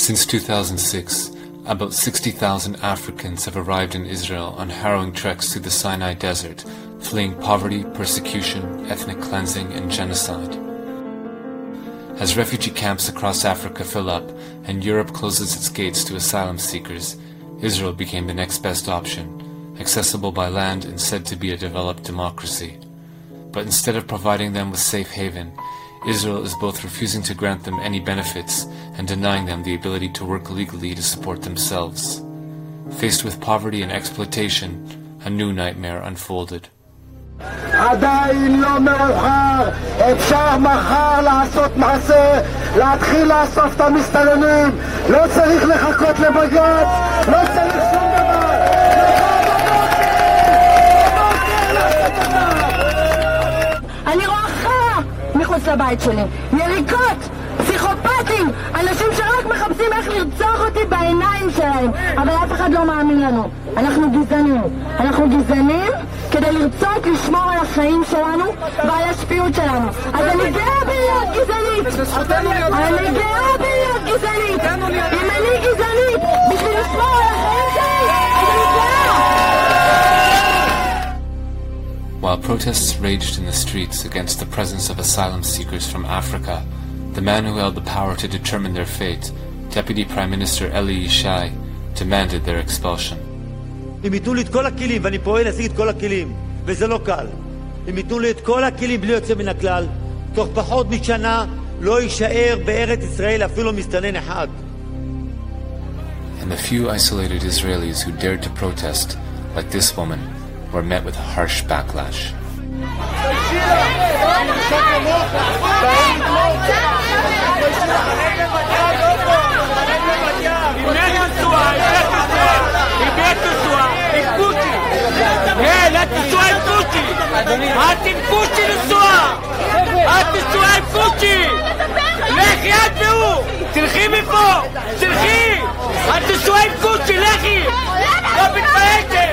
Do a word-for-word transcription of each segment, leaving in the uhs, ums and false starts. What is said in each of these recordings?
Since two thousand six, about sixty thousand Africans have arrived in Israel on harrowing treks through the Sinai Desert, fleeing poverty, persecution, ethnic cleansing, and genocide. As refugee camps across Africa fill up and Europe closes its gates to asylum seekers, Israel became the next best option, accessible by land and said to be a developed democracy. But instead of providing them with safe haven, Israel is both refusing to grant them any benefits and denying them the ability to work legally to support themselves. Faced with poverty and exploitation, a new nightmare unfolded. עדיין לא מאוחר, אפשר מחר לעשות מעשה, להתחיל לאסוף את המסתננים, לא צריך לחכות לבג"ץ, לא צריך שום דבר. אני רואה חרא מחוץ לבית שלי, יריקות, פסיכופטים, אנשים שרק מחפשים איך לרצוח אותי בעיניים שלהם, אבל אף אחד לא מאמין לנו. אנחנו גזענים, אנחנו גזענים כדי לרצות לשמור על החיים שלנו ועל השפיות שלנו. אז אני גאה בלהיות גזענית, אני גאה בלהיות גזענית. אם אני גזענית בשביל לשמור על החיים שלי, אז אני גאה. While protests raged in the streets against the presence of asylum seekers from Africa, the man who held the power to determine their fate, Deputy Prime Minister Eli Yishai, demanded their expulsion. אם ייתנו לי את כל הכלים, ואני פועל להשיג את כל הכלים, וזה לא קל. אם ייתנו לי את כל הכלים בלי יוצא מן הכלל, תוך פחות משנה לא יישאר בארץ ישראל אפילו מסתנן אחד. And the few isolated Israelis who dared to protest, like this woman, were met with harsh backlash. Hey, let the swine Gucci! Atim Gucci לנסוע! את תנסוע עם Gucci! לכי את והוא! תלכי מפה! תלכי! את תנסוע עם Gucci! לכי! לא מתפעלתם!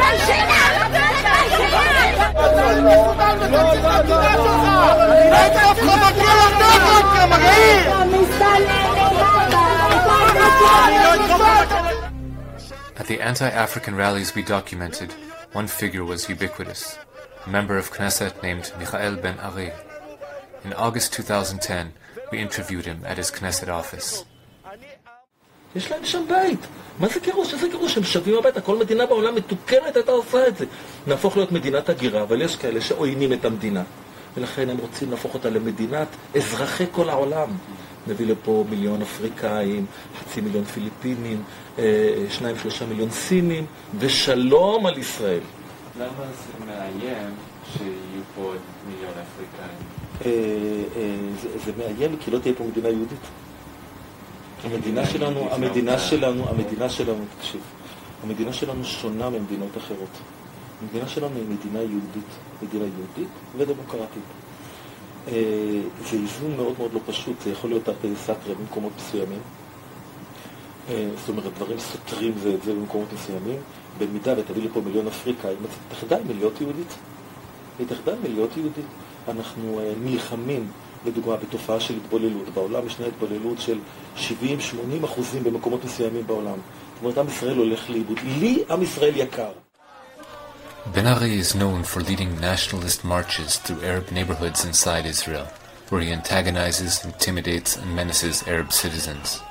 At the anti-African rallies we documented, one figure was ubiquitous, a member of Knesset named Michael Ben-Ari. In August two thousand ten, we interviewed him at his Knesset office. יש להם שם בית. מה זה גירוש? איזה גירוש? הם שווים הביתה. כל מדינה בעולם מתוקנת הייתה עושה את זה. נהפוך להיות מדינת הגירה, אבל יש כאלה שעוינים את המדינה. ולכן הם רוצים להפוך אותה למדינת אזרחי כל העולם. נביא לפה מיליון אפריקאים, חצי מיליון פיליפינים, שניים שלושה מיליון סינים, ושלום על ישראל. למה זה מאיים שיהיו פה מיליון אפריקאים? זה מאיים כי לא תהיה פה מדינה יהודית. המדינה שלנו, המדינה שלנו, המדינה שלנו, תקשיב, המדינה שלנו שונה ממדינות אחרות. המדינה שלנו היא מדינה יהודית, מדינה יהודית ודמוקרטית. זה איזון מאוד מאוד לא פשוט, זה יכול להיות הרבה סתרה במקומות מסוימים. זאת אומרת, דברים סותרים זה את זה במקומות מסוימים. במידה ותביא לפה מיליון אפריקאים, תחדל מלהיות יהודית. היא תחדל מלהיות יהודית. אנחנו נלחמים, לדוגמה, בתופעה של התבוללות. בעולם ישנה התבוללות של שבעים שמונים אחוזים במקומות מסוימים בעולם. זאת אומרת, עם ישראל הולך לאיבוד. לי, עם ישראל יקר. Ben-Ari is known for leading nationalist marches through Arab neighborhoods inside Israel, where he antagonizes, intimidates, and menaces Arab citizens.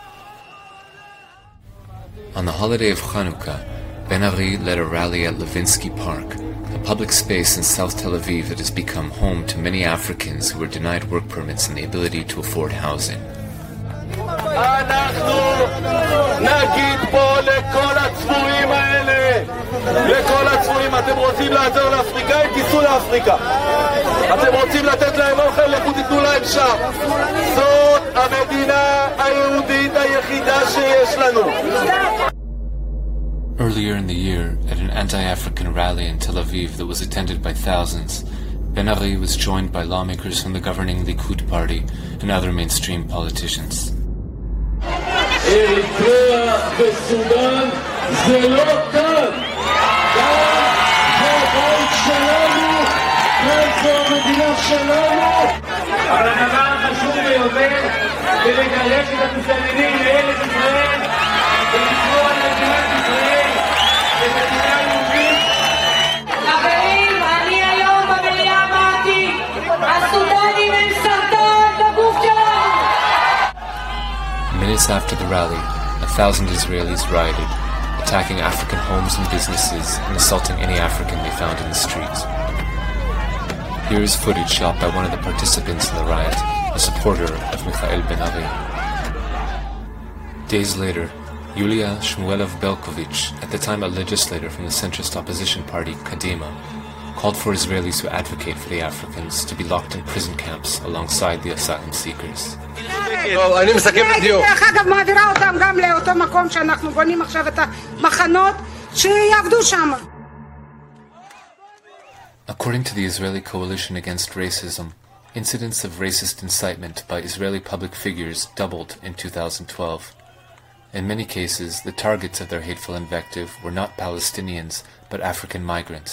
On the holiday of Chanukah, Ben-Ari led a rally at Levinsky Park, a public space in South Tel Aviv that has become home to many Africans who were denied work permits and the ability to afford housing. אנחנו נגיד פה לכל הצבועים האלה, לכל הצבועים, אתם רוצים לעזור לאפריקאים, תיסעו לאפריקה. אתם רוצים לתת להם אוכל, לכו תיתנו להם שם. זאת המדינה היהודית היחידה שיש לנו. Earlier in the year, at an anti-African rally in Tel Aviv that was attended by thousands, Ben-Ari was joined by lawmakers from the governing Likud party and other mainstream politicians. אריתריאה וסודאן זה לא כאן. כאן זה הבית שלנו, כאן זו המדינה שלנו. אבל הדבר החשוב ביותר זה לגרש את המסתננים לארץ ישראל ולשמור על מדינת ישראל כמדינה יהודית. חברים, אני היום במליאה אמרתי, הסודנים הם סרטן בגוף שלנו. Minutes after the rally, a thousand Israelis rioted, attacking African homes and businesses and assaulting any African they found in the streets. Here is footage shot by one of the participants in the riot, a supporter of Michael Ben-Ari. Days later, Yulia Shmuelov-Belkovich, at the time a legislator from the centrist opposition party, Kadima, called for Israelis who advocate for the Africans to be locked in prison camps alongside the asylum seekers. אני מסכם בדיוק. דרך אגב, מעבירה אותם גם לאותו מקום שאנחנו בונים עכשיו את המחנות, שיעבדו שם. According to the Israeli Coalition Against Racism, incidents of racist incitement by Israeli public figures doubled in two thousand twelve. In many cases, the targets of their hateful invective were not Palestinians, but African migrants.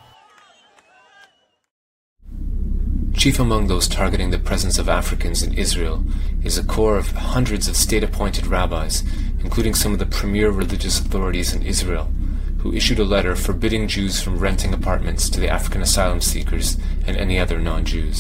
Chief among those targeting the presence of Africans in Israel is a corps of hundreds of state-appointed rabbis, including some of the premier religious authorities in Israel, who issued a letter forbidding Jews from renting apartments to the African asylum seekers and any other non-Jews.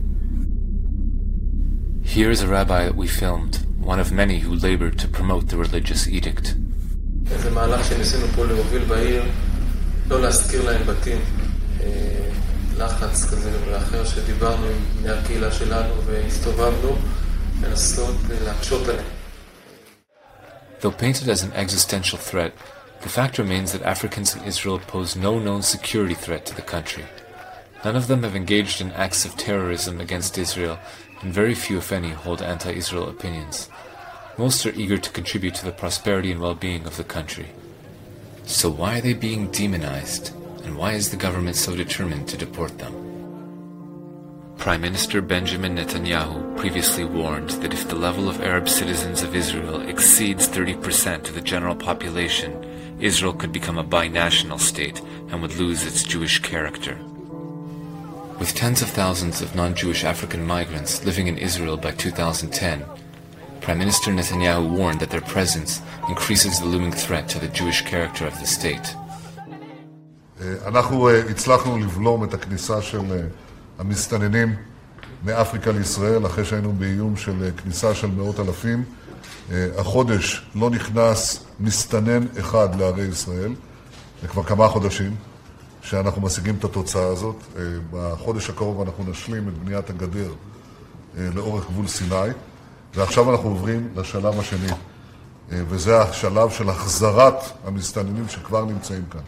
Here is a rabbi that we filmed, one of many who labored to promote the religious edict. זה מהלך שניסינו פה להוביל בעיר, לא להזכיר להם בתים, לחץ כזה ואחר שדיברנו עם בני הקהילה שלנו והסתובבנו, לנסות להקשות עליהם. Though painted as an existential threat, the fact remains that Africans in Israel pose no known security threat to the country. None of them have engaged in acts of terrorism against Israel, and very few, if any, hold anti-Israel opinions. Most are eager to contribute to the prosperity and well-being of the country. So why are they being demonized, and why is the government so determined to deport them? Prime Minister Benjamin Netanyahu previously warned that if the level of Arab citizens of Israel exceeds thirty percent of the general population, Israel could become a binational state and would lose its Jewish character. With tens of thousands of non-Jewish African migrants living in Israel by two thousand ten, Prime Minister Netanyahu warned that their presence increases the looming threat to the Jewish character of the state. אנחנו הצלחנו לבלום את הכניסה של המסתננים מאפריקה לישראל, אחרי שהיינו באיום של כניסה של מאות אלפים. החודש לא נכנס מסתנן אחד לערי ישראל, זה כבר כמה חודשים שאנחנו משיגים את התוצאה הזאת. בחודש הקרוב אנחנו נשלים את בניית הגדר לאורך גבול סיני, ועכשיו אנחנו עוברים לשלב השני, וזה השלב של החזרת המסתננים שכבר נמצאים כאן.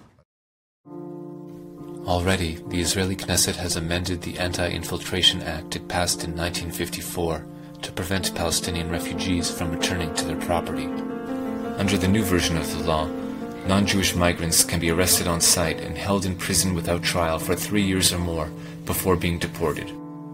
Already, the Israeli Knesset has amended the Anti-Infiltration Act it passed in nineteen fifty-four to prevent Palestinian refugees from returning to their property. Under the new version of the law, non-Jewish migrants can be arrested on site and held in prison without trial for three years or more before being deported.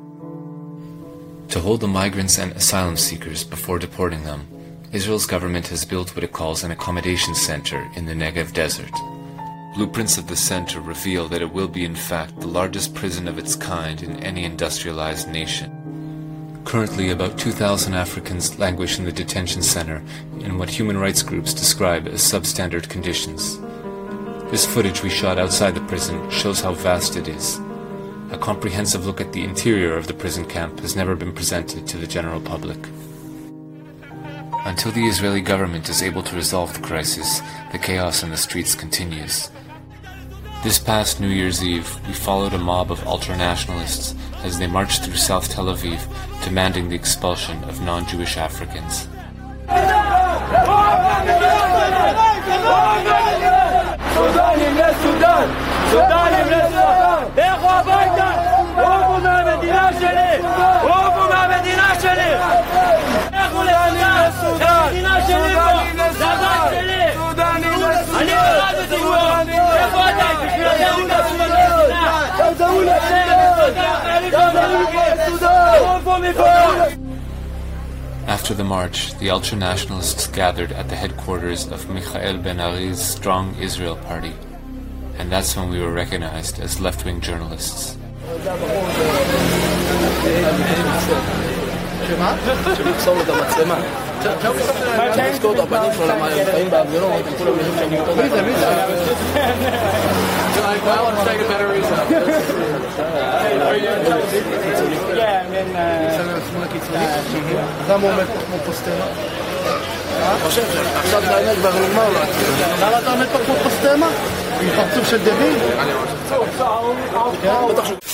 To hold the migrants and asylum seekers before deporting them, Israel's government has built what it calls an accommodation center in the Negev desert. Blueprints of the center reveal that it will be in fact the largest prison of its kind in any industrialized nation. Currently, about two thousand Africans languish in the detention center in what human rights groups describe as substandard conditions. This footage we shot outside the prison shows how vast it is. A comprehensive look at the interior of the prison camp has never been presented to the general public. Until the Israeli government is able to resolve the crisis, the chaos in the streets continues. This past New Year's Eve, we followed a mob of ultra-nationalists as they marched through South Tel Aviv, demanding the expulsion of non-Jewish Africans. After the march, the ultra-nationalists gathered at the headquarters of Michael Ben-Ari's Strong Israel Party, and that's when we were recognized as left-wing journalists. צריך לזכור את הפנים שלו, למה הם חיים בהפגנות, הם כולם יודעים שאני אותו. מי זה? מי זה? למה הוא עומד פה כמו פוסטמה? אני חושב שעכשיו זה העניין כבר נגמר לו. למה אתה עומד פה כמו פוסטמה? עם פרצוף של דביל? אני חושב.